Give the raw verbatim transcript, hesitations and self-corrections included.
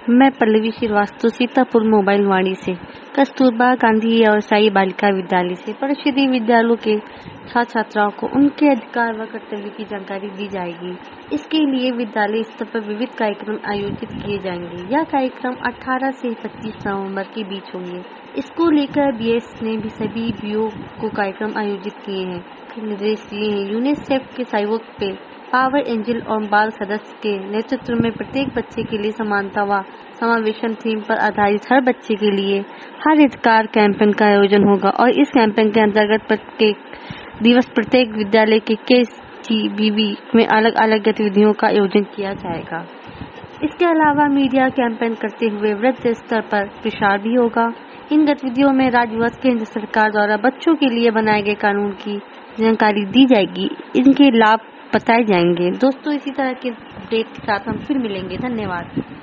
मैं पल्लवी श्रीवास्तव सीतापुर मोबाइल वाणी से कस्तूरबा गांधी और साई बालिका विद्यालय से परिषदीय विद्यालयों के छात्र छात्राओं को उनके अधिकार व कर्तव्य की जानकारी दी जाएगी। इसके लिए विद्यालय स्तर पर विविध कार्यक्रम आयोजित किए जाएंगे। यह कार्यक्रम अठारह से पच्चीस नवंबर के बीच होंगे। इसको लेकर बी एस ने भी सभी बीओ को कार्यक्रम आयोजित किए हैं, निर्देश दिए हैं। यूनिसेफ के सहयोग पे पावर एंजल और बाल सदस्य के नेतृत्व में प्रत्येक बच्चे के लिए समानता व समावेशन थीम पर आधारित हर बच्चे के लिए हर अधिकार कैंपेन का आयोजन होगा और इस कैंपेन के अंतर्गत प्रत्येक दिवस प्रत्येक विद्यालय के के जी बी वी में अलग अलग गतिविधियों का आयोजन किया जाएगा। इसके अलावा मीडिया कैंपेन करते हुए वृहद स्तर पर प्रसार भी होगा। इन गतिविधियों में राज्य व केंद्र सरकार द्वारा बच्चों के लिए बनाए गए कानून की जानकारी दी जाएगी, इनके लाभ बताए जाएंगे। दोस्तों, इसी तरह के अपडेट के साथ हम फिर मिलेंगे। धन्यवाद।